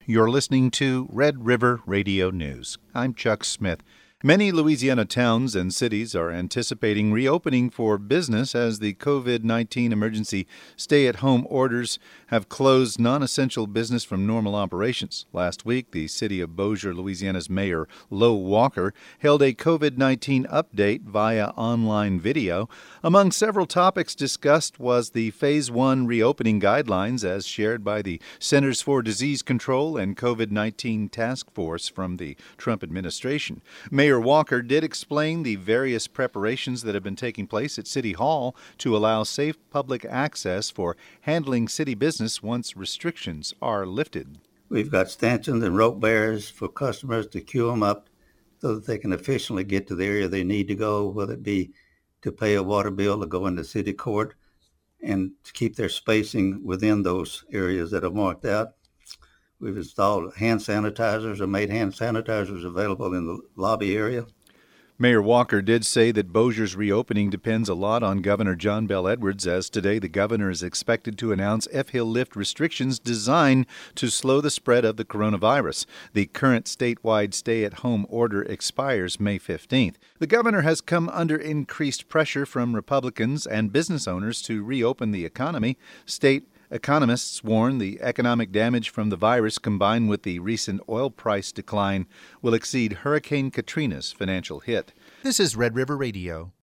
You're listening to Red River Radio News. I'm Chuck Smith. Many Louisiana towns and cities are anticipating reopening for business as the COVID-19 emergency stay-at-home orders have closed non-essential business from normal operations. Last week, the city of Bossier, Louisiana's Mayor Lo Walker held a COVID-19 update via online video. Among several topics discussed was the Phase 1 reopening guidelines as shared by the Centers for Disease Control and COVID-19 Task Force from the Trump administration. Mayor Walker did explain the various preparations that have been taking place at City Hall to allow safe public access for handling city business once restrictions are lifted. We've got stanchions and rope barriers for customers to queue them up so that they can efficiently get to the area they need to go, whether it be to pay a water bill or go into city court, and to keep their spacing within those areas that are marked out. We've installed hand sanitizers or made hand sanitizers available in the lobby area. Mayor Walker did say that Bossier's reopening depends a lot on Governor John Bel Edwards, as today the governor is expected to announce he'll lift restrictions designed to slow the spread of the coronavirus. The current statewide stay-at-home order expires May 15th. The governor has come under increased pressure from Republicans and business owners to reopen the economy. State economists warn the economic damage from the virus, combined with the recent oil price decline, will exceed Hurricane Katrina's financial hit. This is Red River Radio.